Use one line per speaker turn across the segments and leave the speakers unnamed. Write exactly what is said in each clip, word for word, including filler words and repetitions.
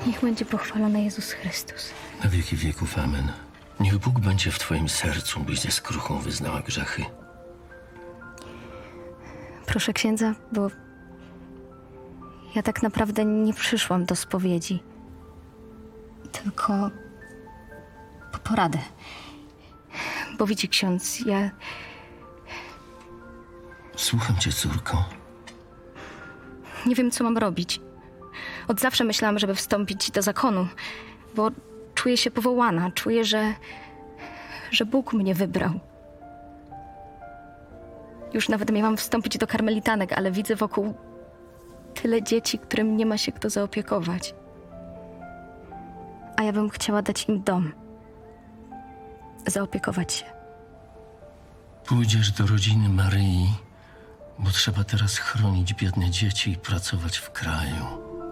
Niech będzie pochwalony Jezus Chrystus.
Na wieki wieków, amen. Niech Bóg będzie w twoim sercu, byś ze skruchą wyznała grzechy.
Proszę księdza, bo ja tak naprawdę nie przyszłam do spowiedzi. Tylko po poradę. Bo widzi ksiądz, ja...
Słucham cię, córko.
Nie wiem, co mam robić. Od zawsze myślałam, żeby wstąpić do zakonu, bo czuję się powołana. Czuję, że, że Bóg mnie wybrał. Już nawet miałam wstąpić do karmelitanek, ale widzę wokół tyle dzieci, którym nie ma się kto zaopiekować. A ja bym chciała dać im dom. Zaopiekować się.
Pójdziesz do rodziny Maryi, bo trzeba teraz chronić biedne dzieci i pracować w kraju.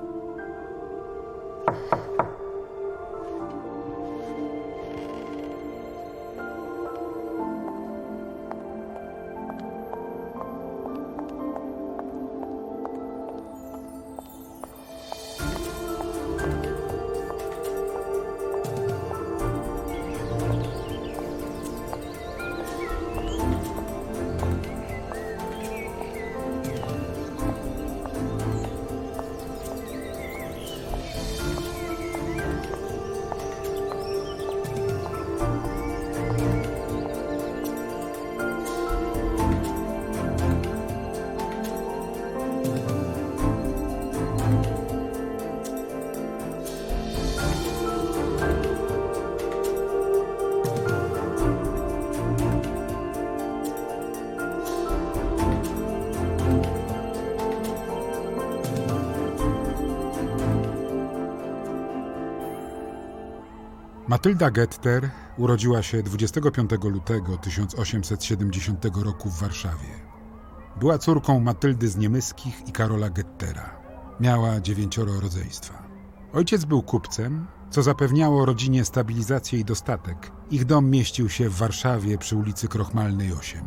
Matylda Getter urodziła się dwudziestego piątego lutego tysiąc osiemset siedemdziesiątego roku w Warszawie. Była córką Matyldy z Niemyskich i Karola Gettera. Miała dziewięcioro rodzeństwa. Ojciec był kupcem, co zapewniało rodzinie stabilizację i dostatek. Ich dom mieścił się w Warszawie przy ulicy Krochmalnej osiem.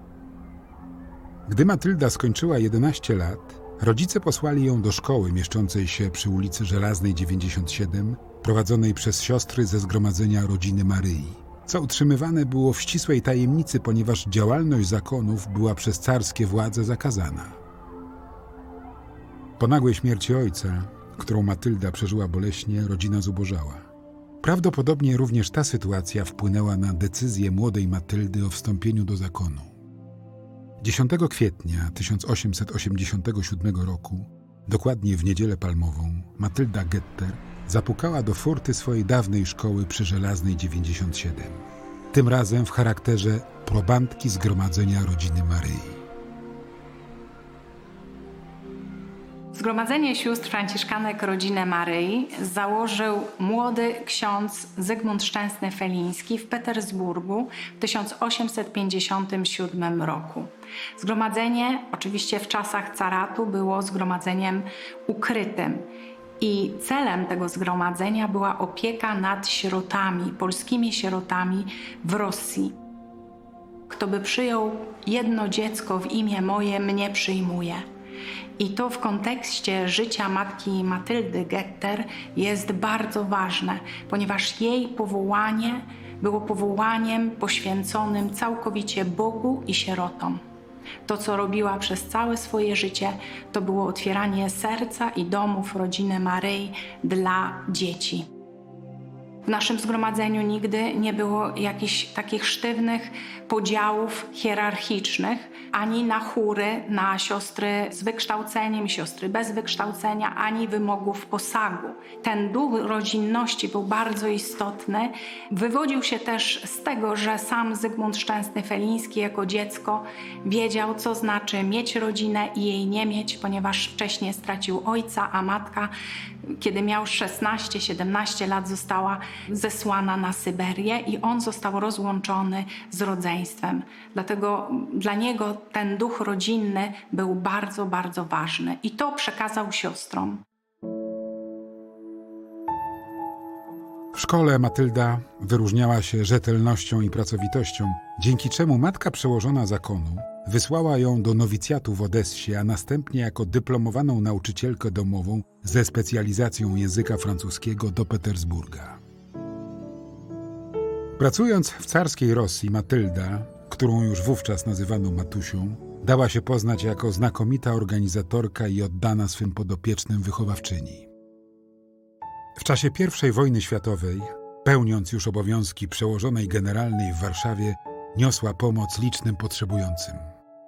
Gdy Matylda skończyła jedenaście lat, rodzice posłali ją do szkoły mieszczącej się przy ulicy Żelaznej dziewięćdziesiąt siedem, prowadzonej przez siostry ze Zgromadzenia Rodziny Maryi, co utrzymywane było w ścisłej tajemnicy, ponieważ działalność zakonów była przez carskie władze zakazana. Po nagłej śmierci ojca, którą Matylda przeżyła boleśnie, rodzina zubożała. Prawdopodobnie również ta sytuacja wpłynęła na decyzję młodej Matyldy o wstąpieniu do zakonu. dziesiątego kwietnia tysiąc osiemset osiemdziesiątego siódmego roku, dokładnie w Niedzielę Palmową, Matylda Getter zapukała do furty swojej dawnej szkoły przy Żelaznej dziewięćdziesiąt siedem. Tym razem w charakterze probandki Zgromadzenia Rodziny Maryi.
Zgromadzenie Sióstr Franciszkanek Rodziny Maryi założył młody ksiądz Zygmunt Szczęsny-Feliński w Petersburgu w tysiąc osiemset pięćdziesiątym siódmym roku. Zgromadzenie oczywiście w czasach caratu było zgromadzeniem ukrytym. I celem tego zgromadzenia była opieka nad sierotami, polskimi sierotami w Rosji. Kto by przyjął jedno dziecko w imię moje, mnie przyjmuje. I to w kontekście życia matki Matyldy Getter jest bardzo ważne, ponieważ jej powołanie było powołaniem poświęconym całkowicie Bogu i sierotom. To, co robiła przez całe swoje życie, to było otwieranie serca i domów rodziny Maryi dla dzieci. W naszym zgromadzeniu nigdy nie było jakichś takich sztywnych podziałów hierarchicznych, ani na chóry, na siostry z wykształceniem, siostry bez wykształcenia, ani wymogów posagu. Ten duch rodzinności był bardzo istotny. Wywodził się też z tego, że sam Zygmunt Szczęsny-Feliński jako dziecko wiedział, co znaczy mieć rodzinę i jej nie mieć, ponieważ wcześniej stracił ojca, a matka, kiedy miał szesnaście siedemnaście lat, została zesłana na Syberię i on został rozłączony z rodzeństwem. Dlatego dla niego ten duch rodzinny był bardzo, bardzo ważny i to przekazał siostrom.
W szkole Matylda wyróżniała się rzetelnością i pracowitością, dzięki czemu matka przełożona zakonu wysłała ją do nowicjatu w Odessie, a następnie jako dyplomowaną nauczycielkę domową ze specjalizacją języka francuskiego do Petersburga. Pracując w carskiej Rosji, Matylda, którą już wówczas nazywano Matusią, dała się poznać jako znakomita organizatorka i oddana swym podopiecznym wychowawczyni. W czasie pierwszej wojny światowej, pełniąc już obowiązki przełożonej generalnej w Warszawie, niosła pomoc licznym potrzebującym.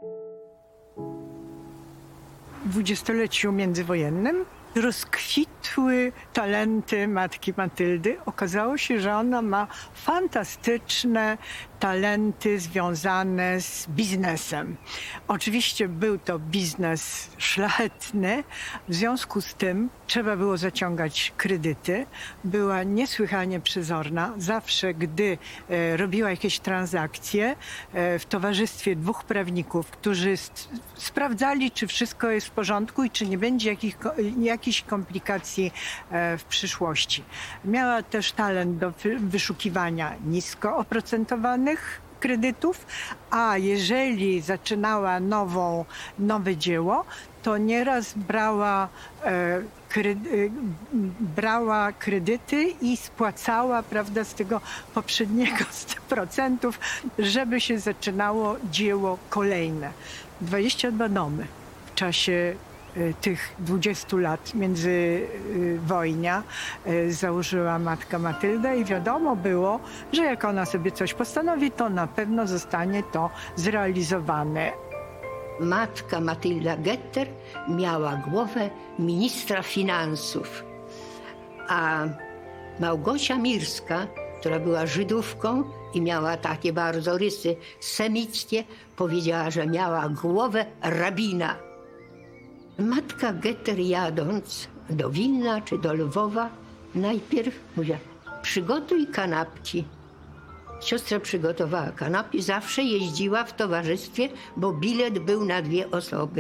W dwudziestoleciu międzywojennym rozkwitły talenty matki Matyldy. Okazało się, że ona ma fantastyczne talenty związane z biznesem. Oczywiście był to biznes szlachetny, w związku z tym trzeba było zaciągać kredyty. Była niesłychanie przezorna. Zawsze, gdy e, robiła jakieś transakcje e, w towarzystwie dwóch prawników, którzy sprawdzali, czy wszystko jest w porządku i czy nie będzie jakich, jakichś komplikacji e, w przyszłości. Miała też talent do wyszukiwania nisko oprocentowanych kredytów, a jeżeli zaczynała nową, nowe dzieło, to nieraz brała, e, kredy, brała kredyty i spłacała, prawda, z tego poprzedniego sto procent, żeby się zaczynało dzieło kolejne. dwadzieścia dwa domy w czasie tych dwudziestu lat międzywojnia założyła matka Matylda i wiadomo było, że jak ona sobie coś postanowi, to na pewno zostanie to zrealizowane.
Matka Matylda Getter miała głowę ministra finansów, a Małgosia Mirska, która była Żydówką i miała takie bardzo rysy semickie, powiedziała, że miała głowę rabina. Matka Getter, jadąc do Wilna czy do Lwowa, najpierw mówiła: przygotuj kanapki. Siostra przygotowała kanapki, zawsze jeździła w towarzystwie, bo bilet był na dwie osoby.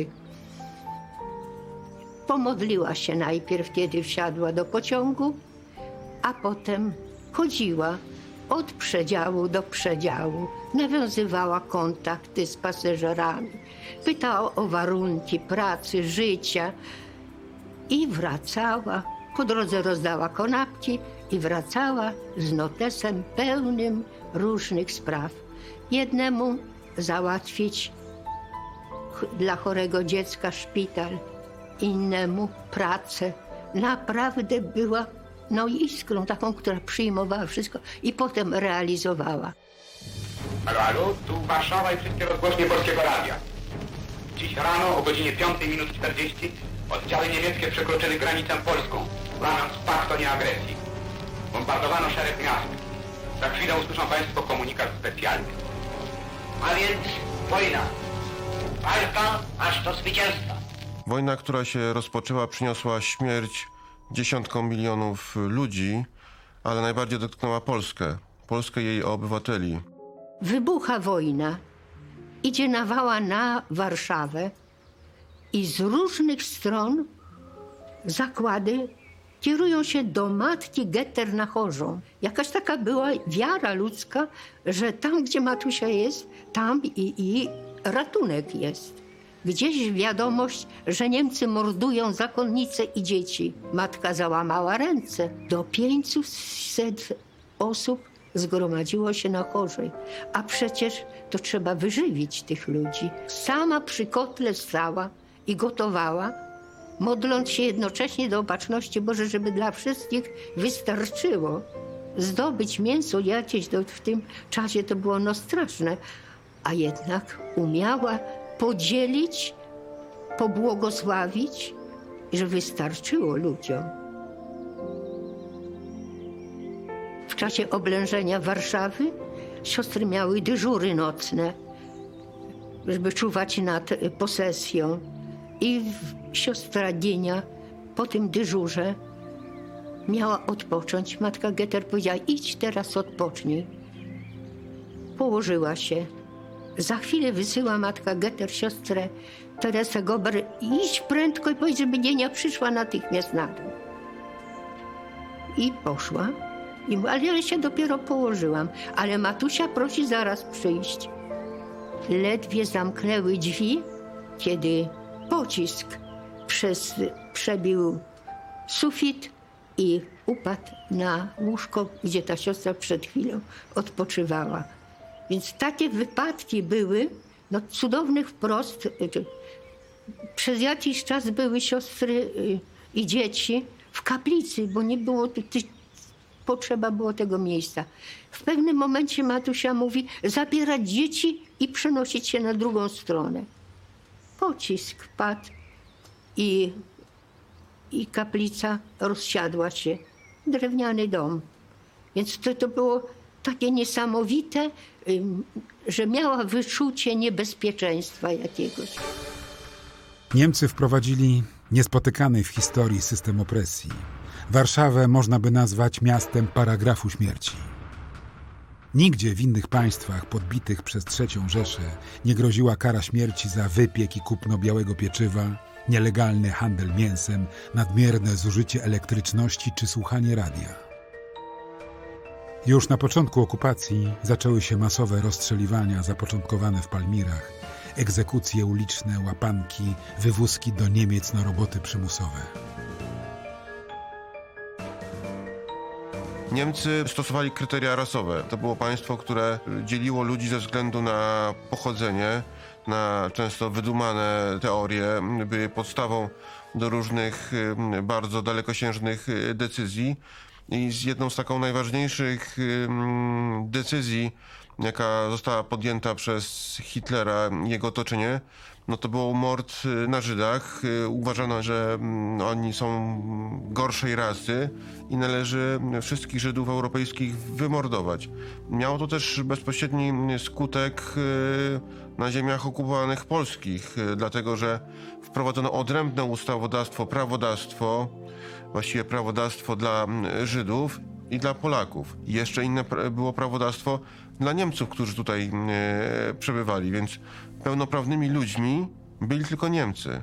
Pomodliła się najpierw, kiedy wsiadła do pociągu, a potem chodziła od przedziału do przedziału, nawiązywała kontakty z pasażerami, pytała o warunki pracy, życia i wracała. Po drodze rozdała kanapki i wracała z notesem pełnym różnych spraw. Jednemu załatwić dla chorego dziecka szpital, innemu pracę. Naprawdę była no iskrą taką, która przyjmowała wszystko i potem realizowała.
Halo, halo, tu Warszawa i wszystkie rozgłośnie Polskiego Radia. Dziś rano o godzinie piątej minut czterdzieści oddziały niemieckie przekroczyły granicę polską, łamiąc pakt o nieagresji. Bombardowano szereg miast. Za chwilę usłyszą Państwo komunikat specjalny.
A więc wojna. Walka aż do zwycięstwa.
Wojna, która się rozpoczęła, przyniosła śmierć dziesiątkom milionów ludzi, ale najbardziej dotknęła Polskę. Polskę i jej obywateli.
Wybucha wojna, idzie nawała na Warszawę i z różnych stron zakłady kierują się do matki Getter na Chorzą. Jakaś taka była wiara ludzka, że tam, gdzie Matusia jest, tam i, i ratunek jest. Gdzieś wiadomość, że Niemcy mordują zakonnice i dzieci. Matka załamała ręce. Do pięciuset osób zgromadziło się na Chorzej. A przecież to trzeba wyżywić tych ludzi. Sama przy kotle stała i gotowała, modląc się jednocześnie do Opatrzności Bożej, żeby dla wszystkich wystarczyło. Zdobyć mięso jakieś do, w tym czasie to było no straszne, a jednak umiała podzielić, pobłogosławić, że wystarczyło ludziom. W czasie oblężenia Warszawy siostry miały dyżury nocne, żeby czuwać nad posesją. I siostra Dienia po tym dyżurze miała odpocząć. Matka Getter powiedziała: idź teraz odpocznij. Położyła się. Za chwilę wysyła matka Getter siostrę Teresę Gober: idź prędko i powiedz, żeby Dienia przyszła natychmiast na dół. I poszła. I mówi: ale ja się dopiero położyłam. Ale Matusia prosi zaraz przyjść. ledwie zamknęły drzwi, kiedy pocisk przez, przebił sufit i upadł na łóżko, gdzie ta siostra przed chwilą odpoczywała. Więc takie wypadki były, no cudownych wprost. Przez jakiś czas były siostry i dzieci w kaplicy, bo nie było tu, potrzeba było tego miejsca. W pewnym momencie Matusia mówi, zabierać dzieci i przenosić się na drugą stronę. Pocisk padł i, i kaplica rozsiadła się. Drewniany dom. Więc to, to było takie niesamowite, że miała wyczucie niebezpieczeństwa jakiegoś.
Niemcy wprowadzili niespotykany w historii system opresji. Warszawę można by nazwać miastem paragrafu śmierci. Nigdzie w innych państwach podbitych przez trzecią Rzeszę nie groziła kara śmierci za wypiek i kupno białego pieczywa, nielegalny handel mięsem, nadmierne zużycie elektryczności czy słuchanie radia. Już na początku okupacji zaczęły się masowe rozstrzeliwania zapoczątkowane w Palmirach, egzekucje uliczne, łapanki, wywózki do Niemiec na roboty przymusowe.
Niemcy stosowali kryteria rasowe. To było państwo, które dzieliło ludzi ze względu na pochodzenie, na często wydumane teorie, były podstawą do różnych bardzo dalekosiężnych decyzji. I z jedną z taką najważniejszych decyzji, jaka została podjęta przez Hitlera i jego otoczenie, no to był mord na Żydach. Uważano, że oni są gorszej rasy i należy wszystkich Żydów europejskich wymordować. Miało to też bezpośredni skutek na ziemiach okupowanych polskich, dlatego że wprowadzono odrębne ustawodawstwo, prawodawstwo, właściwie prawodawstwo dla Żydów i dla Polaków. I jeszcze inne było prawodawstwo dla Niemców, którzy tutaj e, przebywali, więc pełnoprawnymi ludźmi byli tylko Niemcy.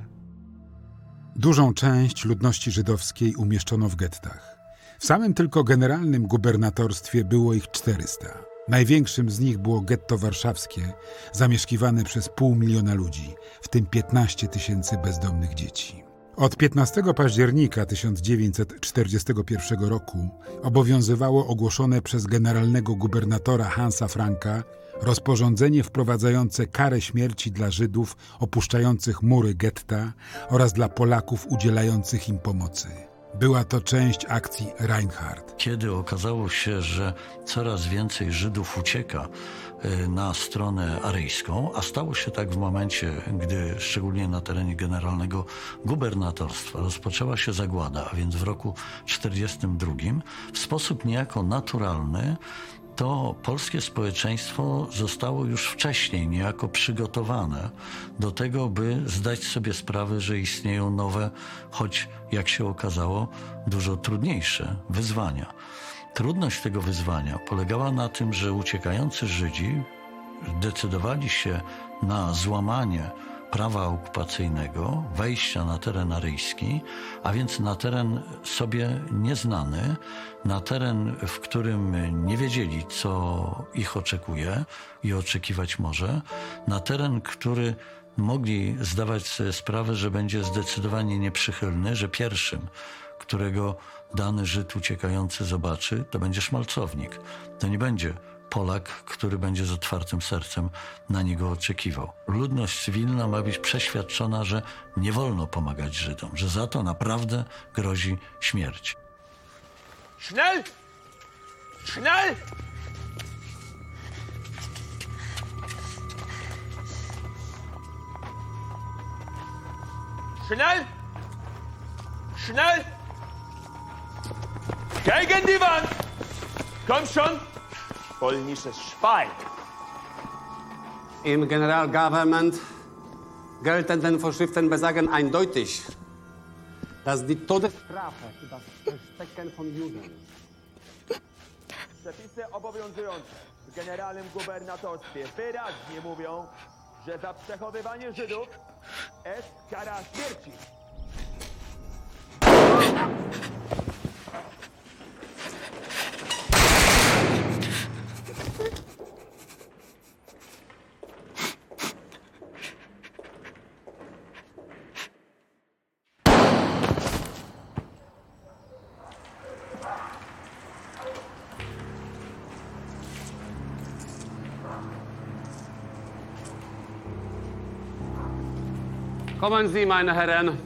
Dużą część ludności żydowskiej umieszczono w gettach. W samym tylko generalnym gubernatorstwie było ich czterysta. Największym z nich było getto warszawskie, zamieszkiwane przez pół miliona ludzi, w tym piętnaście tysięcy bezdomnych dzieci. Od piętnastego października tysiąc dziewięćset czterdziestego pierwszego roku obowiązywało ogłoszone przez generalnego gubernatora Hansa Franka rozporządzenie wprowadzające karę śmierci dla Żydów opuszczających mury getta oraz dla Polaków udzielających im pomocy. Była to część akcji Reinhardt.
Kiedy okazało się, że coraz więcej Żydów ucieka na stronę aryjską, a stało się tak w momencie, gdy szczególnie na terenie generalnego gubernatorstwa rozpoczęła się zagłada, a więc w roku czterdziestym drugim, w sposób niejako naturalny to polskie społeczeństwo zostało już wcześniej niejako przygotowane do tego, by zdać sobie sprawę, że istnieją nowe, choć jak się okazało, dużo trudniejsze wyzwania. Trudność tego wyzwania polegała na tym, że uciekający Żydzi decydowali się na złamanie prawa okupacyjnego, wejścia na teren aryjski, a więc na teren sobie nieznany, na teren, w którym nie wiedzieli, co ich oczekuje i oczekiwać może, na teren, który mogli zdawać sobie sprawę, że będzie zdecydowanie nieprzychylny, że pierwszym, którego dany Żyd uciekający zobaczy, to będzie szmalcownik. To nie będzie Polak, który będzie z otwartym sercem na niego oczekiwał. Ludność cywilna ma być przeświadczona, że nie wolno pomagać Żydom, że za to naprawdę grozi śmierć.
Schnell! Schnell! Schnell! Schnell! Gegen die Wand! Komm schon! Polnisches Schwein!
Im Generalgouvernement geltenden Vorschriften besagen eindeutig, dass die Todesstrafe für das Verstecken von Juden.
Przepisy obowiązujące w generalnym gubernatorstwie wyraźnie mówią, że za przechowywanie Żydów jest kara śmierci.
Kommen Sie, meine Herren.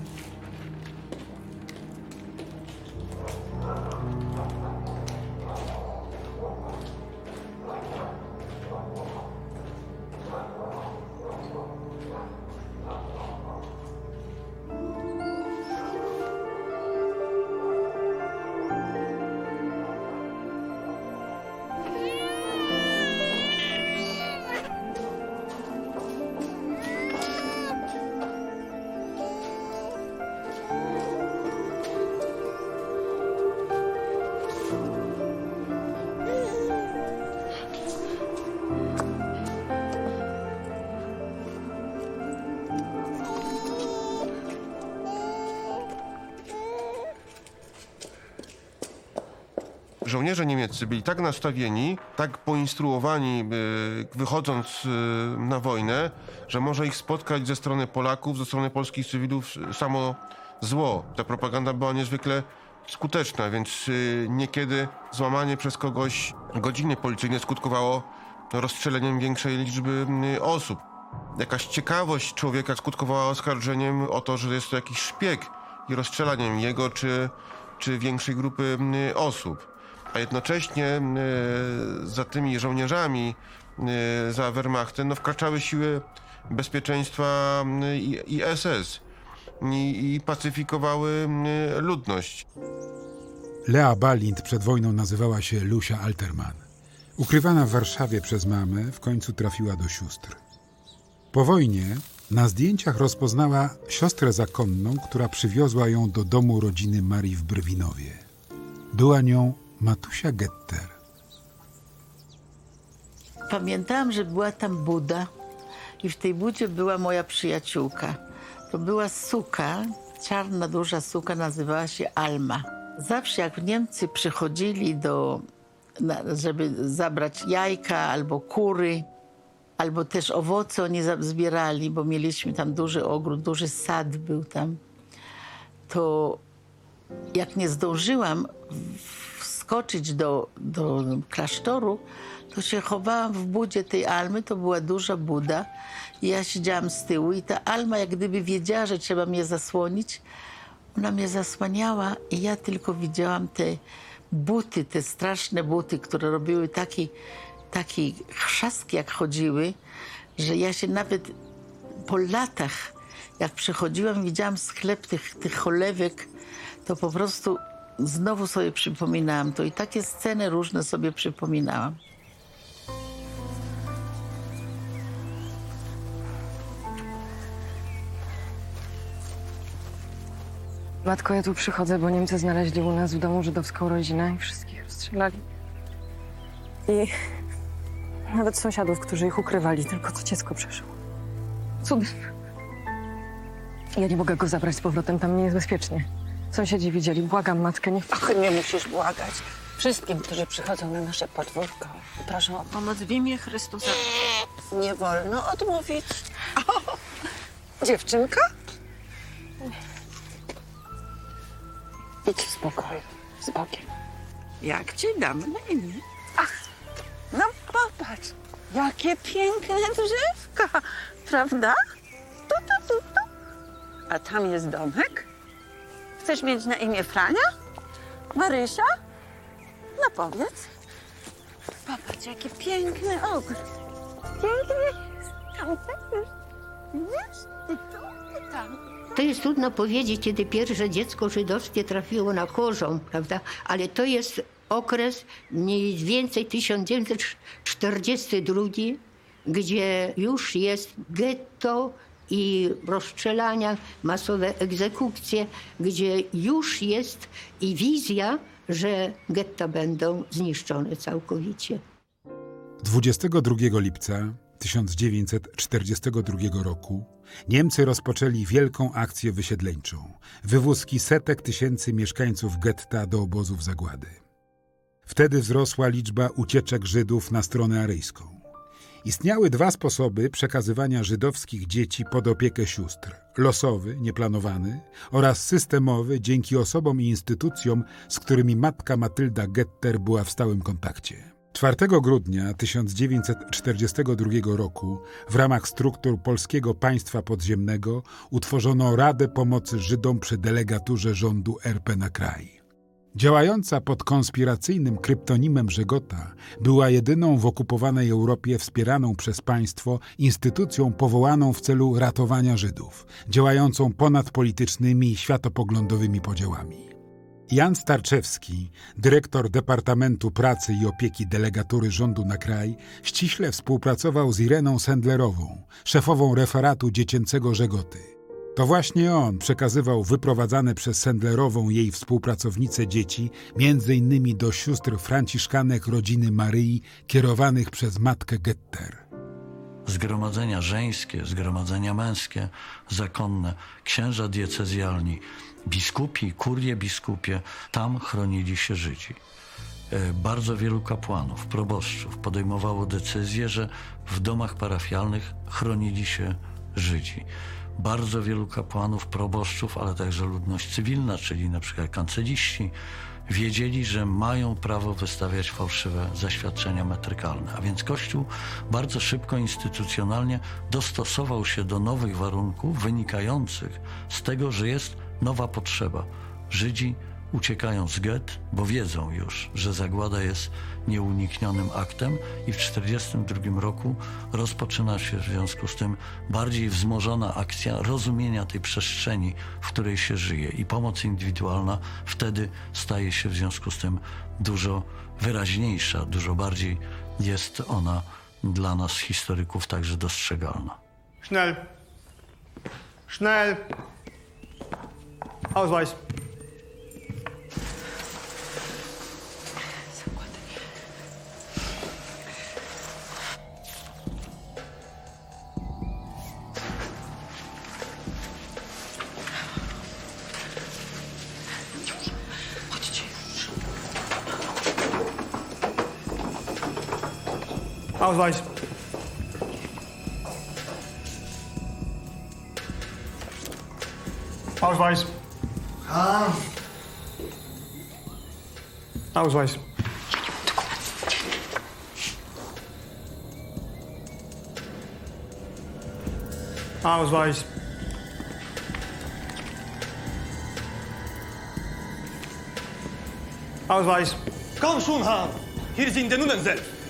Żołnierze niemieccy byli tak nastawieni, tak poinstruowani, wychodząc na wojnę, że może ich spotkać ze strony Polaków, ze strony polskich cywilów samo zło. Ta propaganda była niezwykle skuteczna, więc niekiedy złamanie przez kogoś godziny policyjne skutkowało rozstrzeleniem większej liczby osób. Jakaś ciekawość człowieka skutkowała oskarżeniem o to, że jest to jakiś szpieg i rozstrzelaniem jego czy, czy większej grupy osób. A jednocześnie e, za tymi żołnierzami, e, za Wehrmachtem, no, wkraczały siły bezpieczeństwa i, i S S i, i pacyfikowały e, ludność.
Lea Balint przed wojną nazywała się Lucia Alterman. Ukrywana w Warszawie przez mamę, w końcu trafiła do sióstr. Po wojnie na zdjęciach rozpoznała siostrę zakonną, która przywiozła ją do domu rodziny Marii w Brwinowie. Była nią Matusia Getter.
Pamiętałam, że była tam Buda i w tej Budzie była moja przyjaciółka. To była suka, czarna, duża suka, nazywała się Alma. Zawsze jak Niemcy przychodzili do, żeby zabrać jajka albo kury, albo też owoce oni zbierali, bo mieliśmy tam duży ogród, duży sad był tam, to jak nie zdążyłam wskoczyć do, do klasztoru, to się chowałam w budzie tej Almy, to była duża Buda i ja siedziałam z tyłu i ta Alma jak gdyby wiedziała, że trzeba mnie zasłonić, ona mnie zasłaniała i ja tylko widziałam te buty, te straszne buty, które robiły taki, taki chrzask jak chodziły, że ja się nawet po latach, jak przychodziłam, widziałam sklep tych, tych cholewek, to po prostu znowu sobie przypominałam to i takie sceny różne sobie przypominałam.
Matko, ja tu przychodzę, bo Niemcy znaleźli u nas w domu żydowską rodzinę i wszystkich rozstrzelali. I nawet sąsiadów, którzy ich ukrywali, tylko to dziecko przeszło. Cudem. Ja nie mogę go zabrać z powrotem, tam nie jest bezpiecznie. Sąsiedzi widzieli, błagam matkę, niech...
Ach, nie musisz błagać. Wszystkim, którzy przychodzą na nasze podwórko, proszę o pomoc w imię Chrystusa. Nie wolno odmówić. O, dziewczynka? Idź w spokoju, z Bogiem. Jak ci dam na imię? Ach, no popatrz, jakie piękne drzewka, prawda? Tu, tu, tu, tu. A tam jest domek? Chcesz mieć na imię Frania? Marysia? No powiedz. Popatrz, jaki piękny ogród. Piękny jest. Tam też. Widzisz? I tu, i tam.
To jest trudno powiedzieć, kiedy pierwsze dziecko żydowskie trafiło na Chorzą, prawda? Ale to jest okres mniej więcej tysiąc dziewięćset czterdziesty drugi, gdzie już jest getto i rozstrzelania, masowe egzekucje, gdzie już jest i wizja, że getta będą zniszczone całkowicie.
dwudziestego drugiego lipca tysiąc dziewięćset czterdziestego drugiego roku Niemcy rozpoczęli wielką akcję wysiedleńczą, wywózki setek tysięcy mieszkańców getta do obozów zagłady. Wtedy wzrosła liczba ucieczek Żydów na stronę aryjską. Istniały dwa sposoby przekazywania żydowskich dzieci pod opiekę sióstr. Losowy, nieplanowany oraz systemowy dzięki osobom i instytucjom, z którymi matka Matylda Getter była w stałym kontakcie. czwartego grudnia tysiąc dziewięćset czterdziestego drugiego roku w ramach struktur Polskiego Państwa Podziemnego utworzono Radę Pomocy Żydom przy delegaturze rządu R P na kraj. Działająca pod konspiracyjnym kryptonimem Żegota, była jedyną w okupowanej Europie wspieraną przez państwo instytucją powołaną w celu ratowania Żydów, działającą ponad politycznymi i światopoglądowymi podziałami. Jan Starczewski, dyrektor Departamentu Pracy i Opieki Delegatury Rządu na kraj, ściśle współpracował z Ireną Sendlerową, szefową referatu dziecięcego Żegoty. To właśnie on przekazywał wyprowadzane przez Sendlerową jej współpracownice dzieci, między innymi do sióstr franciszkanek rodziny Maryi, kierowanych przez matkę Getter.
Zgromadzenia żeńskie, zgromadzenia męskie, zakonne, księża diecezjalni, biskupi, kurie biskupie, tam chronili się Żydzi. Bardzo wielu kapłanów, proboszczów podejmowało decyzję, że w domach parafialnych chronili się Żydzi. Bardzo wielu kapłanów, proboszczów, ale także ludność cywilna, czyli na przykład kanceliści, wiedzieli, że mają prawo wystawiać fałszywe zaświadczenia metrykalne. A więc Kościół bardzo szybko instytucjonalnie dostosował się do nowych warunków wynikających z tego, że jest nowa potrzeba. Żydzi uciekają z get, bo wiedzą już, że zagłada jest nieuniknionym aktem i w tysiąc dziewięćset czterdziestym drugim roku rozpoczyna się w związku z tym bardziej wzmożona akcja rozumienia tej przestrzeni, w której się żyje, i pomoc indywidualna wtedy staje się w związku z tym dużo wyraźniejsza, dużo bardziej jest ona dla nas, historyków, także dostrzegalna.
Schnell! Schnell! Ausweis! Ausweis. Ausweis.
Ah.
Ausweis. Ausweis. Ausweis.
Komm schon, Herr. Hier sind die Nummern selbst.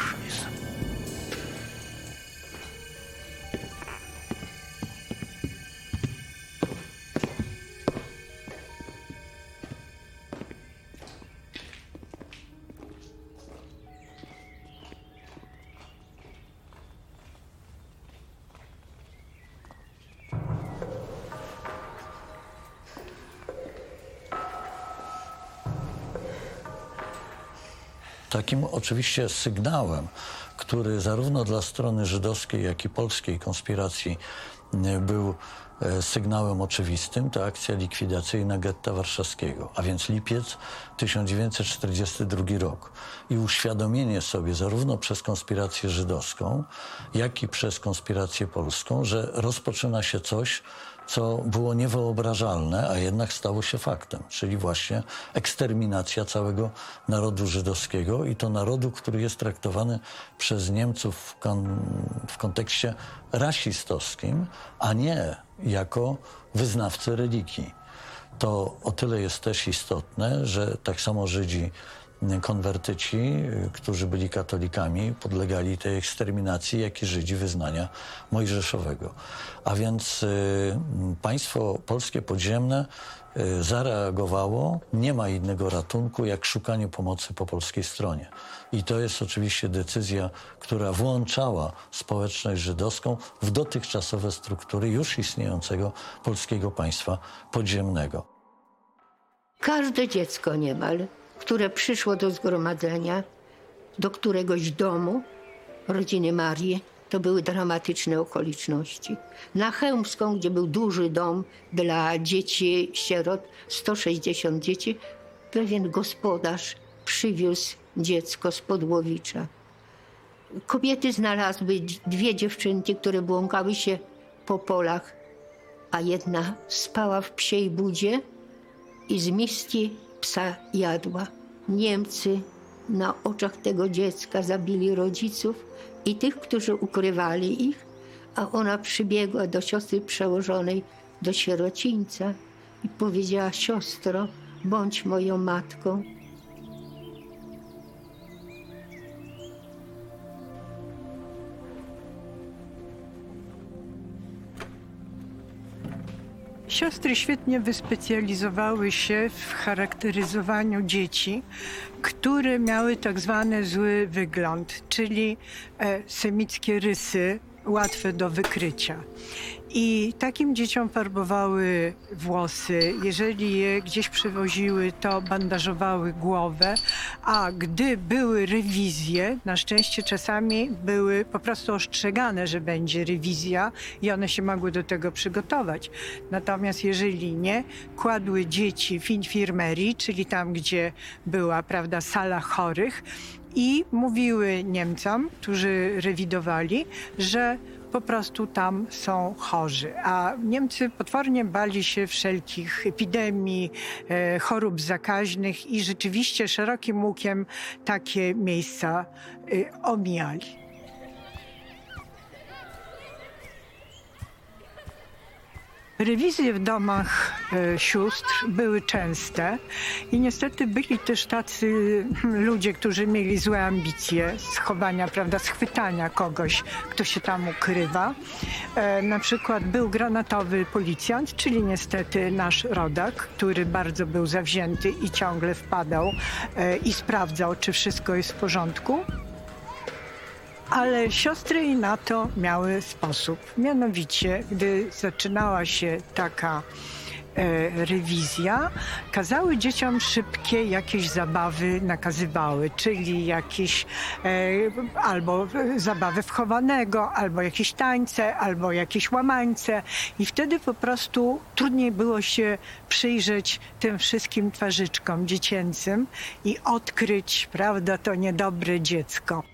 Takim oczywiście sygnałem, który zarówno dla strony żydowskiej, jak i polskiej konspiracji był sygnałem oczywistym, to akcja likwidacyjna getta warszawskiego, a więc lipiec tysiąc dziewięćset czterdziesty drugi rok. I uświadomienie sobie zarówno przez konspirację żydowską, jak i przez konspirację polską, że rozpoczyna się coś, co było niewyobrażalne, a jednak stało się faktem, czyli właśnie eksterminacja całego narodu żydowskiego, i to narodu, który jest traktowany przez Niemców w, kon w kontekście rasistowskim, a nie jako wyznawcy religii. To o tyle jest też istotne, że tak samo Żydzi konwertyci, którzy byli katolikami, podlegali tej eksterminacji, jak i Żydzi wyznania mojżeszowego. A więc y, państwo polskie podziemne y, zareagowało, nie ma innego ratunku, jak szukanie pomocy po polskiej stronie. I to jest oczywiście decyzja, która włączała społeczność żydowską w dotychczasowe struktury już istniejącego polskiego państwa podziemnego.
Każde dziecko niemal, które przyszło do zgromadzenia, do któregoś domu rodziny Marii, to były dramatyczne okoliczności. Na Chełmską, gdzie był duży dom dla dzieci sierot, sto sześćdziesiąt dzieci, pewien gospodarz przywiózł dziecko z Podłowicza. Kobiety znalazły dwie dziewczynki, które błąkały się po polach, a jedna spała w psiej budzie i z miski psa jadła. Niemcy Na oczach tego dziecka zabili rodziców i tych, którzy ukrywali ich, a ona przybiegła do siostry przełożonej do sierocińca i powiedziała: siostro, bądź moją matką.
Siostry świetnie wyspecjalizowały się w charakteryzowaniu dzieci, które miały tak zwany zły wygląd, czyli e, semickie rysy łatwe do wykrycia. I takim dzieciom farbowały włosy. Jeżeli je gdzieś przywoziły, to bandażowały głowę, a gdy były rewizje, na szczęście czasami były po prostu ostrzegane, że będzie rewizja i one się mogły do tego przygotować. Natomiast jeżeli nie, kładły dzieci w infirmerii, czyli tam, gdzie była, prawda, sala chorych, i mówiły Niemcom, którzy rewidowali, że po prostu tam są chorzy. A Niemcy potwornie bali się wszelkich epidemii, e, chorób zakaźnych i rzeczywiście szerokim łukiem takie miejsca e, omijali. Rewizje w domach e, sióstr były częste i niestety byli też tacy hmm, ludzie, którzy mieli złe ambicje schowania, prawda, schwytania kogoś, kto się tam ukrywa. E, na przykład był granatowy policjant, czyli niestety nasz rodak, który bardzo był zawzięty i ciągle wpadał e, i sprawdzał, czy wszystko jest w porządku. Ale siostry i na to miały sposób. Mianowicie, gdy zaczynała się taka e, rewizja, kazały dzieciom szybkie jakieś zabawy nakazywały, czyli jakieś e, albo zabawy wchowanego, albo jakieś tańce, albo jakieś łamańce. I wtedy po prostu trudniej było się przyjrzeć tym wszystkim twarzyczkom dziecięcym i odkryć, prawda, to niedobre dziecko.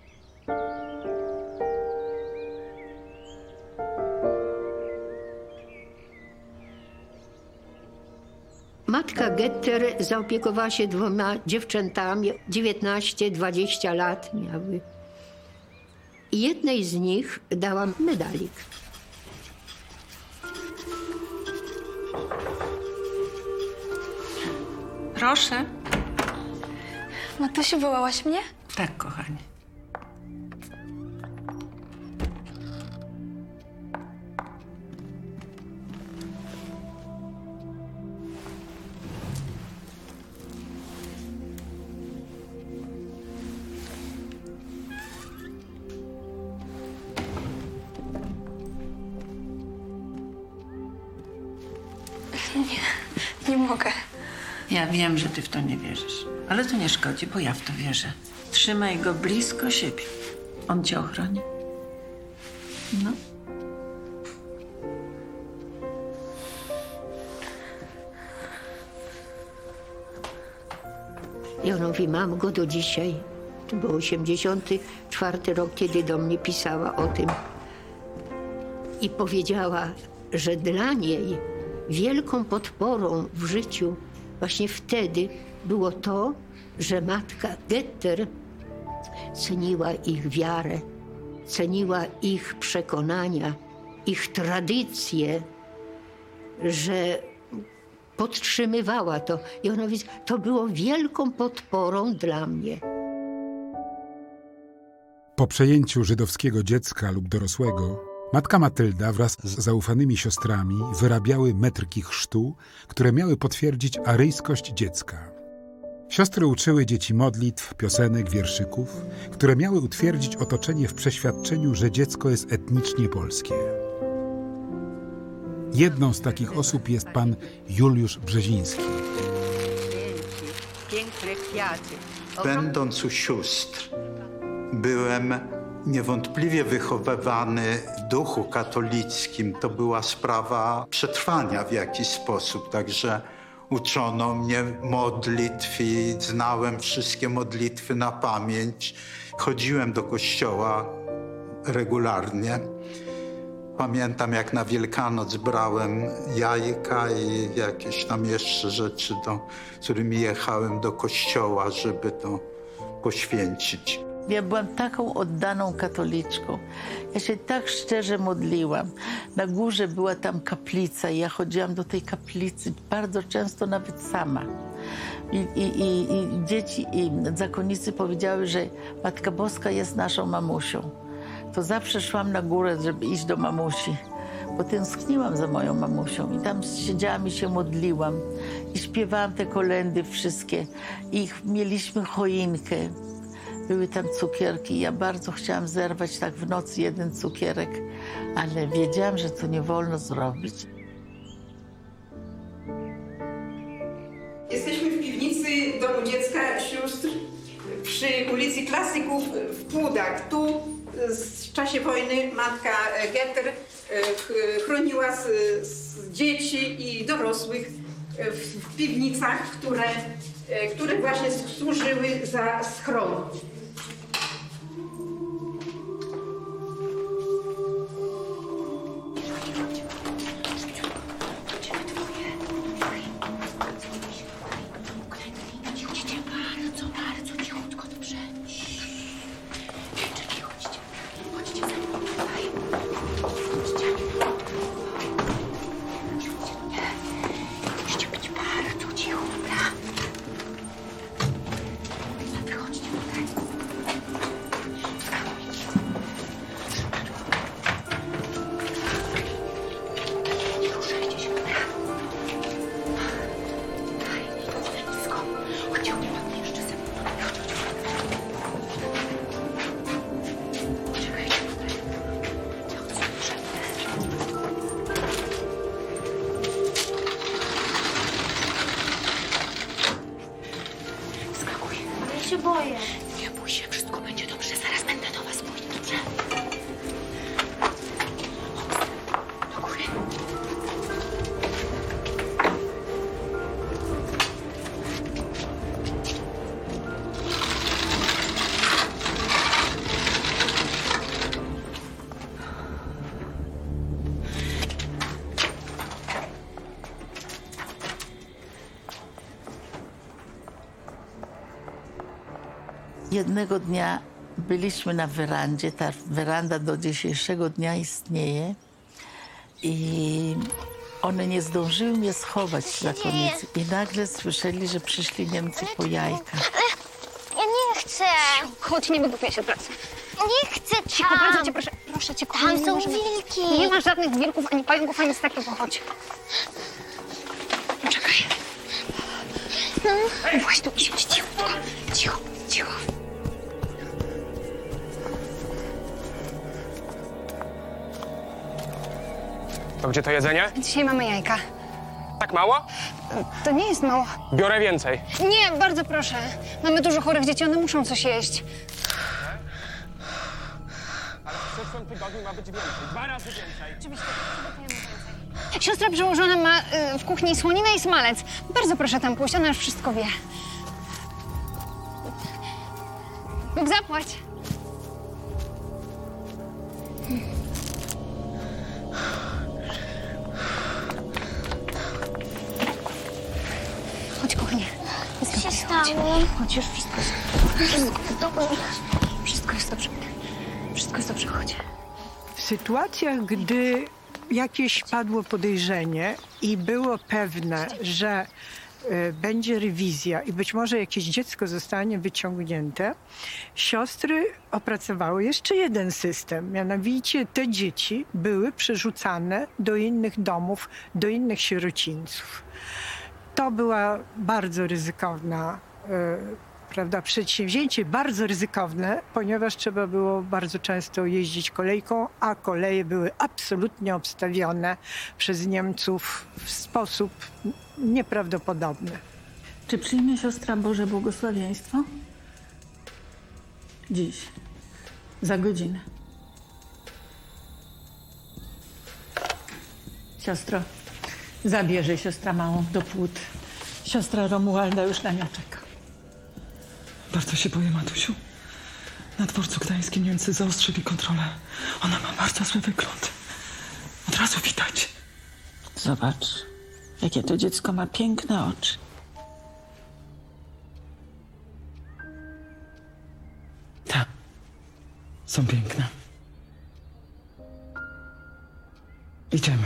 Matka Getter zaopiekowała się dwoma dziewczętami, dziewiętnaście dwadzieścia lat miały. I jednej z nich dałam medalik.
Proszę.
Matusiu, wołałaś mnie?
Tak, kochanie.
Nie, nie mogę.
Ja wiem, że ty w to nie wierzysz, ale to nie szkodzi, bo ja w to wierzę. Trzymaj go blisko siebie. On cię ochroni. No.
I ona mówi, mam go do dzisiaj. To był osiemdziesiąty czwarty rok, kiedy do mnie pisała o tym. I powiedziała, że dla niej wielką podporą w życiu właśnie wtedy było to, że matka Getter ceniła ich wiarę, ceniła ich przekonania, ich tradycje, że podtrzymywała to. I ona mówi, to było wielką podporą dla mnie.
Po przejęciu żydowskiego dziecka lub dorosłego, matka Matylda wraz z zaufanymi siostrami wyrabiały metryki chrztu, które miały potwierdzić aryjskość dziecka. Siostry uczyły dzieci modlitw, piosenek, wierszyków, które miały utwierdzić otoczenie w przeświadczeniu, że dziecko jest etnicznie polskie. Jedną z takich osób jest pan Juliusz Brzeziński.
Piękne kwiaty.
Będąc u sióstr, byłem niewątpliwie wychowywany w duchu katolickim. To była sprawa przetrwania w jakiś sposób, także uczono mnie modlitw i znałem wszystkie modlitwy na pamięć. Chodziłem do kościoła regularnie. Pamiętam, jak na Wielkanoc brałem jajka i jakieś tam jeszcze rzeczy, do, którymi jechałem do kościoła, żeby to poświęcić.
Ja byłam taką oddaną katoliczką. Ja się tak szczerze modliłam. Na górze była tam kaplica i ja chodziłam do tej kaplicy bardzo często nawet sama. I, i, i, i dzieci i zakonnicy powiedziały, że Matka Boska jest naszą mamusią. To zawsze szłam na górę, żeby iść do mamusi, bo tęskniłam za moją mamusią. I tam siedziałam i się modliłam. I śpiewałam te kolędy wszystkie. I mieliśmy choinkę. Były tam cukierki. Ja bardzo chciałam zerwać tak w nocy jeden cukierek, ale wiedziałam, że to nie wolno zrobić.
Jesteśmy w piwnicy Domu Dziecka Sióstr przy ulicy Klasyków w Płudach. Tu w czasie wojny matka Getter chroniła z, z dzieci i dorosłych w, w piwnicach, które, które właśnie służyły za schron.
się boję. Nie bój się, wszystko będzie dobrze. Zaraz będę do was mówić, dobrze? Do góry.
Jednego dnia byliśmy na werandzie, ta weranda do dzisiejszego dnia istnieje i one nie zdążyły mnie schować, zakonnicy. I nagle słyszeli, że przyszli Niemcy po jajka.
Ja nie chcę. Chodź, nie wygłupiaj się od pracy. Nie chcę tam. Cicho, bardzo cię proszę. Proszę cię, kochanie. Tam są możemy... wilki. Nie ma żadnych wilków, ani pająków, ani nic takiego. Chodź. Poczekaj. No. Właśnie tu idź, cicho, cicho, cicho.
To gdzie to jedzenie?
Dzisiaj mamy jajka.
Tak mało?
To nie jest mało.
Biorę więcej.
Nie, bardzo proszę. Mamy dużo chorych dzieci, one muszą coś jeść.
Ale w przyszłym tygodniu ma być więcej. Dwa razy więcej.
Oczywiście, przygotujemy więcej. Siostra przełożona ma y, w kuchni słoninę i smalec. Bardzo proszę tam pójść, ona już wszystko wie. Bóg zapłać. Chodź, kochanie. Co się stało? Chodź, już wszystko jest dobrze. Wszystko jest dobrze. Wszystko jest dobrze, chodź.
W sytuacjach, gdy jakieś padło podejrzenie i było pewne, że y, będzie rewizja i być może jakieś dziecko zostanie wyciągnięte, siostry opracowały jeszcze jeden system. Mianowicie te dzieci były przerzucane do innych domów, do innych sierocińców. To była bardzo ryzykowna y, prawda, przedsięwzięcie, bardzo ryzykowne, ponieważ trzeba było bardzo często jeździć kolejką, a koleje były absolutnie obstawione przez Niemców w sposób nieprawdopodobny.
Czy przyjmie siostra Boże błogosławieństwo? Dziś, za godzinę. Siostro, zabierze siostra małą do płód. Siostra Romualda już na nią czeka.
Bardzo się boję, Matusiu. Na dworcu gdańskim Niemcy zaostrzyli kontrolę. Ona ma bardzo zły wygląd. Od razu widać.
Zobacz, jakie to dziecko ma piękne oczy.
Są piękne. Idziemy.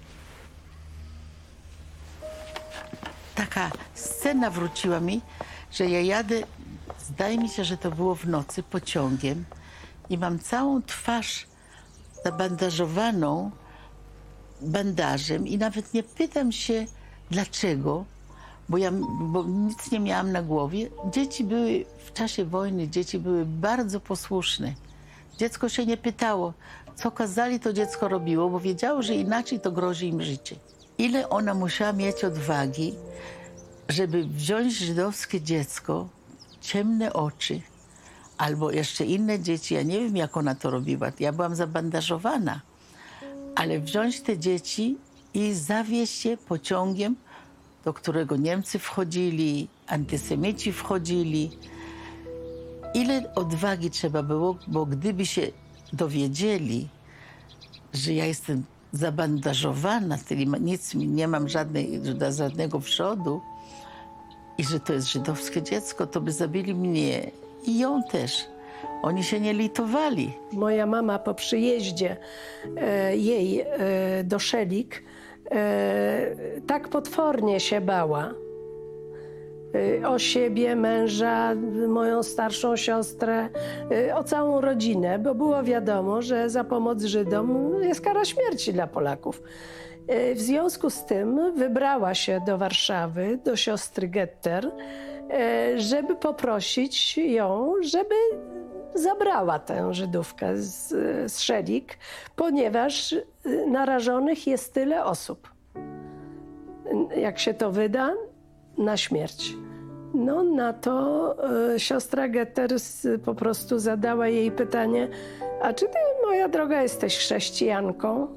Taka scena wróciła mi, że ja jadę, zdaje mi się, że to było w nocy, pociągiem i mam całą twarz zabandażowaną bandażem i nawet nie pytam się dlaczego, bo ja bo nic nie miałam na głowie. Dzieci były w czasie wojny, dzieci były bardzo posłuszne. Dziecko się nie pytało, co kazali, to dziecko robiło, bo wiedziało, że inaczej to grozi im życie. Ile ona musiała mieć odwagi, żeby wziąć żydowskie dziecko, ciemne oczy, albo jeszcze inne dzieci, ja nie wiem, jak ona to robiła, ja byłam zabandażowana, ale wziąć te dzieci i zawieźć je pociągiem, do którego Niemcy wchodzili, antysemici wchodzili. Ile odwagi trzeba było, bo gdyby się dowiedzieli, że ja jestem zabandażowana, czyli nic nie mam żadnej, żadnego przodu i że to jest żydowskie dziecko, to by zabili mnie i ją też. Oni się nie litowali.
Moja mama po przyjeździe e, jej e, do Szelik e, tak potwornie się bała e, o siebie, męża, moją starszą siostrę, e, o całą rodzinę, bo było wiadomo, że za pomoc Żydom jest kara śmierci dla Polaków. E, w związku z tym wybrała się do Warszawy, do siostry Getter, e, żeby poprosić ją, żeby zabrała tę Żydówkę z, z Szelik, ponieważ narażonych jest tyle osób. Jak się to wyda, na śmierć. No na to e, siostra Getter po prostu zadała jej pytanie, a czy ty, moja droga, jesteś chrześcijanką?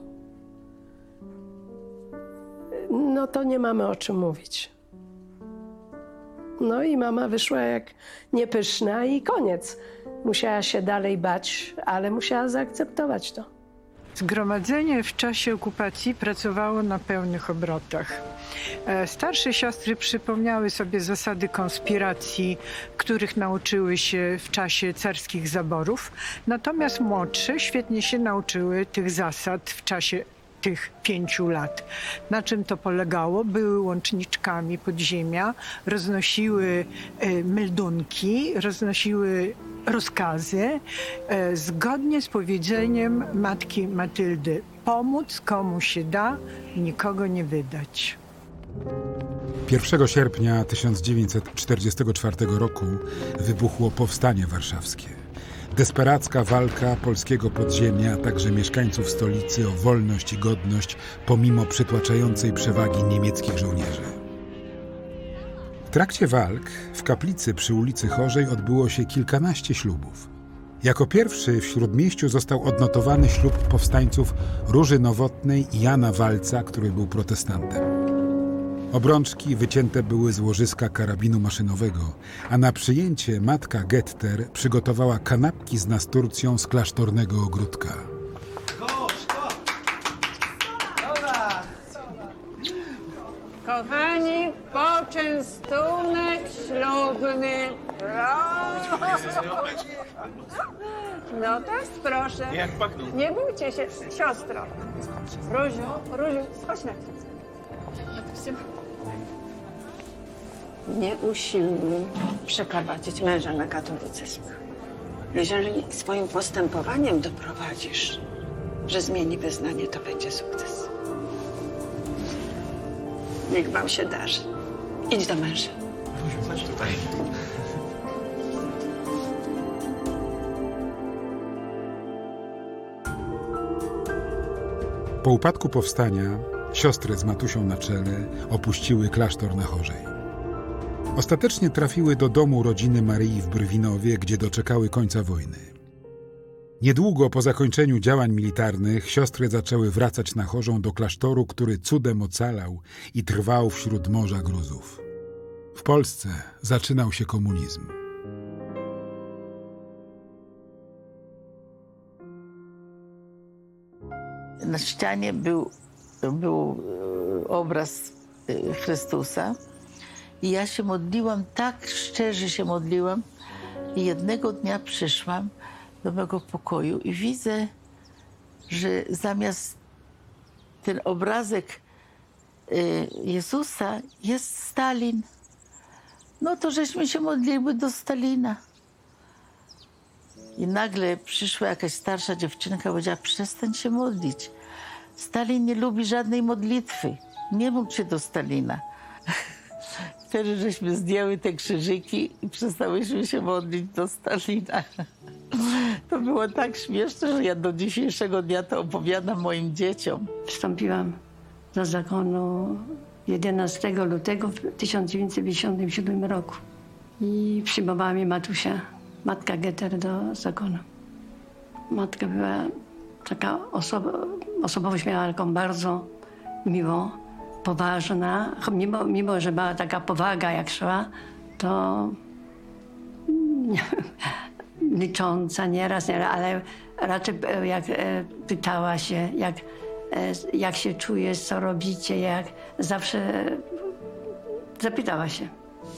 No to nie mamy o czym mówić. No i mama wyszła jak niepyszna i koniec. Musiała się dalej bać, ale musiała zaakceptować to.
Zgromadzenie w czasie okupacji pracowało na pełnych obrotach. Starsze siostry przypomniały sobie zasady konspiracji, których nauczyły się w czasie carskich zaborów, natomiast młodsze świetnie się nauczyły tych zasad w czasie tych pięciu lat. Na czym to polegało? Były łączniczkami podziemia, roznosiły e, meldunki, roznosiły rozkazy e, zgodnie z powiedzeniem matki Matyldy: pomóc komu się da, nikogo nie wydać.
pierwszego sierpnia tysiąc dziewięćset czterdziestego czwartego roku wybuchło Powstanie Warszawskie. Desperacka walka polskiego podziemia, a także mieszkańców stolicy o wolność i godność pomimo przytłaczającej przewagi niemieckich żołnierzy. W trakcie walk w kaplicy przy ulicy Chorzej odbyło się kilkanaście ślubów. Jako pierwszy w Śródmieściu został odnotowany ślub powstańców Róży Nowotnej i Jana Walca, który był protestantem. Obrączki wycięte były z łożyska karabinu maszynowego, a na przyjęcie matka Getter przygotowała kanapki z nasturcją z klasztornego ogródka.
Kochani, poczęstunek ślubny. No teraz proszę.
Jak pachną?
Nie bójcie się, siostro. Róziu, Róziu, chodź na chwilę. Nie usiłuj przeprowadzić męża na katolicyzm. Jeżeli swoim postępowaniem doprowadzisz, że zmieni wyznanie, to będzie sukces. Niech wam się darzy. Idź do męża.
Chodź tutaj.
Po upadku powstania siostry z Matusią na czele opuściły klasztor na Chorzej. Ostatecznie trafiły do domu rodziny Maryi w Brwinowie, gdzie doczekały końca wojny. Niedługo po zakończeniu działań militarnych siostry zaczęły wracać na Chorzą do klasztoru, który cudem ocalał i trwał wśród morza gruzów. W Polsce zaczynał się komunizm.
Na ścianie był, był obraz Chrystusa i ja się modliłam, tak szczerze się modliłam i jednego dnia przyszłam do mego pokoju i widzę, że zamiast ten obrazek y, Jezusa jest Stalin. No to żeśmy się modliły do Stalina. I nagle przyszła jakaś starsza dziewczynka i powiedziała, przestań się modlić. Stalin nie lubi żadnej modlitwy. Nie módl się do Stalina. Wtedy żeśmy zdjęły te krzyżyki i przestałyśmy się modlić do Stalina. To było tak śmieszne, że ja do dzisiejszego dnia to opowiadam moim dzieciom.
Wstąpiłam do zakonu jedenastego lutego w tysiąc dziewięćset pięćdziesiątym siódmym roku. I przyjmowała mnie Matusia, matka Getter, do zakonu. Matka była taka osoba, osobowość miała taką bardzo miłą, poważna. Mimo, mimo, że była taka powaga jak szła, to licząca nieraz, nieraz, ale raczej jak pytała się, jak, jak się czujesz, co robicie, jak zawsze zapytała się.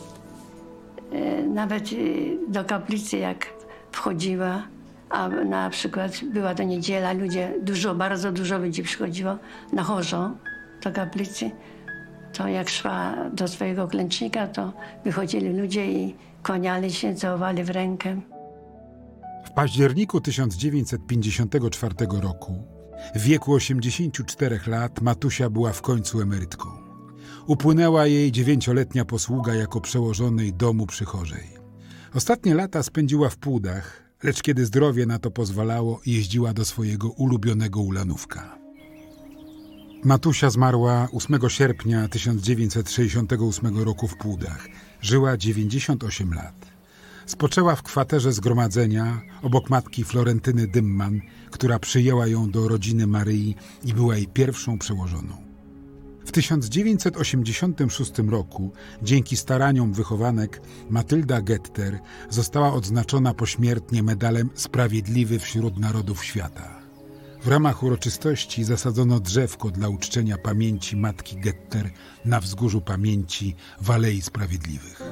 Nawet do kaplicy jak wchodziła, a na przykład była to niedziela, ludzie, dużo, bardzo dużo ludzi przychodziło na chorzo do kaplicy, to jak szła do swojego klęcznika, to wychodzili ludzie i kłaniali się, całowali w rękę.
W październiku tysiąc dziewięćset pięćdziesiątego czwartego roku, w wieku osiemdziesięciu czterech lat, Matusia była w końcu emerytką. Upłynęła jej dziewięcioletnia posługa jako przełożonej domu przy chorzej. Ostatnie lata spędziła w Płudach, lecz kiedy zdrowie na to pozwalało, jeździła do swojego ulubionego Ulanówka. Matusia zmarła ósmego sierpnia tysiąc dziewięćset sześćdziesiątego ósmego roku w Płudach. Żyła dziewięćdziesiąt osiem lat. Spoczęła w kwaterze zgromadzenia obok matki Florentyny Dymman, która przyjęła ją do rodziny Maryi i była jej pierwszą przełożoną. W tysiąc dziewięćset osiemdziesiątym szóstym roku, dzięki staraniom wychowanek, Matylda Getter została odznaczona pośmiertnie medalem Sprawiedliwy wśród Narodów Świata. W ramach uroczystości zasadzono drzewko dla uczczenia pamięci matki Getter na wzgórzu pamięci w Alei Sprawiedliwych.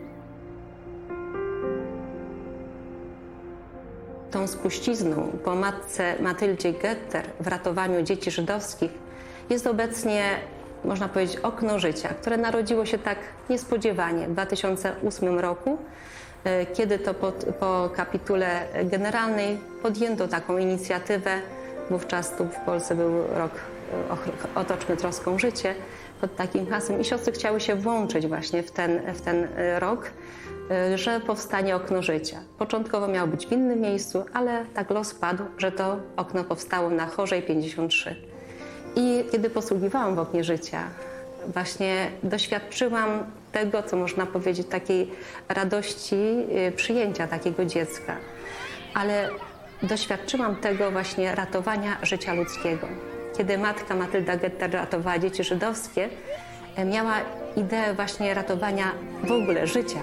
Tą spuścizną po matce Matyldzie Getter w ratowaniu dzieci żydowskich jest obecnie, można powiedzieć, okno życia, które narodziło się tak niespodziewanie w dwa tysiące ósmym roku, kiedy to po, po kapitule generalnej podjęto taką inicjatywę. Wówczas tu w Polsce był rok Otoczmy troską życie pod takim hasłem i siostry chciały się włączyć właśnie w ten, w ten rok, że powstanie okno życia. Początkowo miało być w innym miejscu, ale tak los padł, że to okno powstało na Chorzej pięćdziesiąt trzy. I kiedy posługiwałam w oknie życia, właśnie doświadczyłam tego, co można powiedzieć, takiej radości przyjęcia takiego dziecka. Ale doświadczyłam tego właśnie ratowania życia ludzkiego. Kiedy matka Matylda Getter ratowała dzieci żydowskie, miała ideę właśnie ratowania w ogóle życia.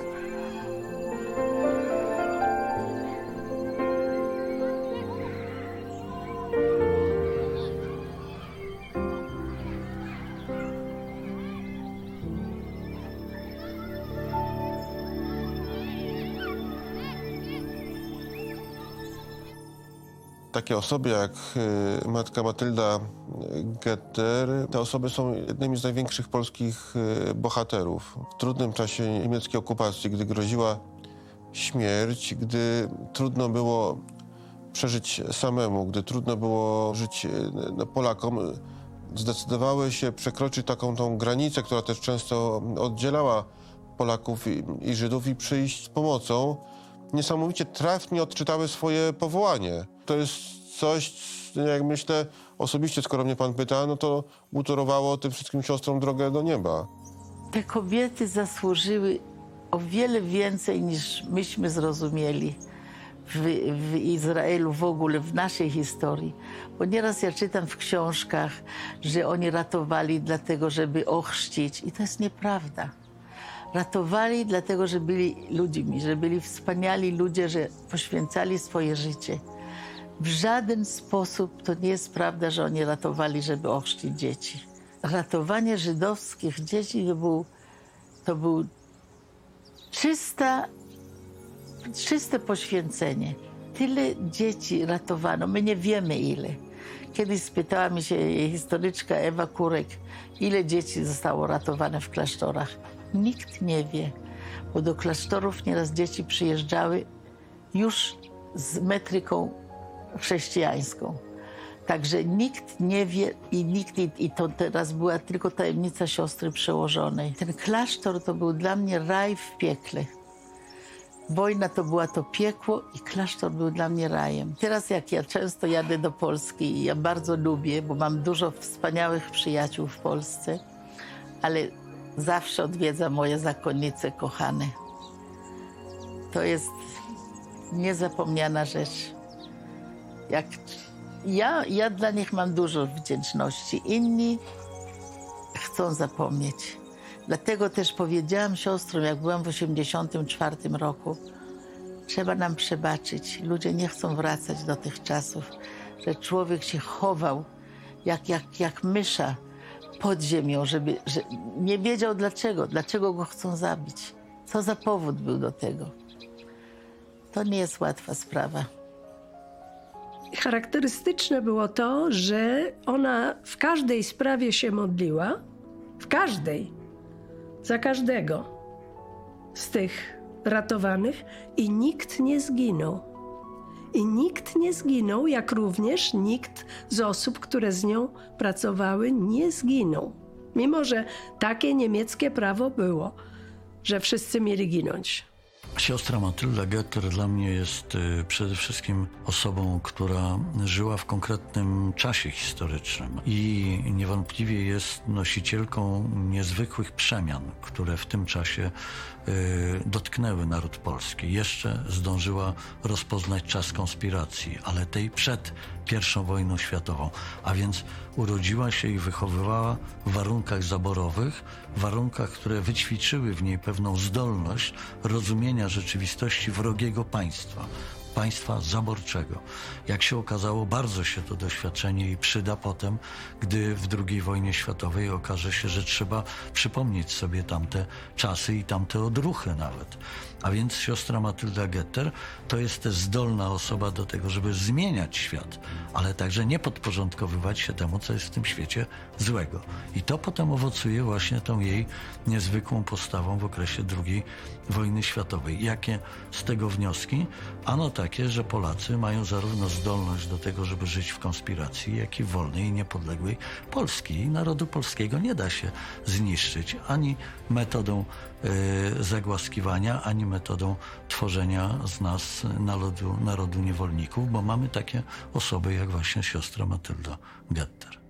Takie osoby jak matka Matylda Getter, te osoby są jednymi z największych polskich bohaterów. W trudnym czasie niemieckiej okupacji, gdy groziła śmierć, gdy trudno było przeżyć samemu, gdy trudno było żyć Polakom, zdecydowały się przekroczyć taką tą granicę, która też często oddzielała Polaków i, i Żydów, i przyjść z pomocą. Niesamowicie trafnie odczytały swoje powołanie. To jest coś, jak myślę, osobiście, skoro mnie pan pyta, no to utorowało tym wszystkim siostrom drogę do nieba.
Te kobiety zasłużyły o wiele więcej, niż myśmy zrozumieli w, w Izraelu, w ogóle w naszej historii. Bo nieraz ja czytam w książkach, że oni ratowali dlatego, żeby ochrzcić. I to jest nieprawda. Ratowali dlatego, że byli ludźmi, że byli wspaniali ludzie, że poświęcali swoje życie. W żaden sposób to nie jest prawda, że oni ratowali, żeby ochrzcić dzieci. Ratowanie żydowskich dzieci to był, to był czysta, czyste poświęcenie. Tyle dzieci ratowano, my nie wiemy ile. Kiedyś spytała mi się historyczka Ewa Kurek, ile dzieci zostało ratowane w klasztorach. Nikt nie wie, bo do klasztorów nieraz dzieci przyjeżdżały już z metryką chrześcijańską. Także nikt nie wie i nikt, i, i to teraz była tylko tajemnica siostry przełożonej. Ten klasztor to był dla mnie raj w piekle. Wojna to była to piekło i klasztor był dla mnie rajem. Teraz jak ja często jadę do Polski i ja bardzo lubię, bo mam dużo wspaniałych przyjaciół w Polsce, ale zawsze odwiedzam moje zakonnice kochane. To jest niezapomniana rzecz. Jak ja, ja dla nich mam dużo wdzięczności. Inni chcą zapomnieć. Dlatego też powiedziałam siostrom, jak byłam w osiemdziesiątym czwartym roku, trzeba nam przebaczyć. Ludzie nie chcą wracać do tych czasów, że człowiek się chował jak, jak, jak mysza pod ziemią, żeby, że nie wiedział dlaczego, dlaczego go chcą zabić. Co za powód był do tego. To nie jest łatwa sprawa.
Charakterystyczne było to, że ona w każdej sprawie się modliła, w każdej, za każdego z tych ratowanych i nikt nie zginął. I nikt nie zginął, jak również nikt z osób, które z nią pracowały, nie zginął. Mimo że takie niemieckie prawo było, że wszyscy mieli ginąć.
Siostra Matylda Getter dla mnie jest y, przede wszystkim osobą, która żyła w konkretnym czasie historycznym i niewątpliwie jest nosicielką niezwykłych przemian, które w tym czasie y, dotknęły naród polski. Jeszcze zdążyła rozpoznać czas konspiracji, ale tej przed pierwszą wojną światową, a więc urodziła się i wychowywała w warunkach zaborowych, w warunkach, które wyćwiczyły w niej pewną zdolność rozumienia rzeczywistości wrogiego państwa, państwa zaborczego. Jak się okazało, bardzo się to doświadczenie jej przyda potem, gdy w drugiej wojnie światowej okaże się, że trzeba przypomnieć sobie tamte czasy i tamte odruchy nawet. A więc siostra Matylda Getter to jest też zdolna osoba do tego, żeby zmieniać świat, ale także nie podporządkowywać się temu, co jest w tym świecie złego. I to potem owocuje właśnie tą jej niezwykłą postawą w okresie drugiej wojny światowej. Jakie z tego wnioski? Ano takie, że Polacy mają zarówno zdolność do tego, żeby żyć w konspiracji, jak i w wolnej i niepodległej Polski. I narodu polskiego nie da się zniszczyć ani metodą y, zagłaskiwania, ani metodą tworzenia z nas narodu, narodu niewolników, bo mamy takie osoby jak właśnie siostra Matylda Getter.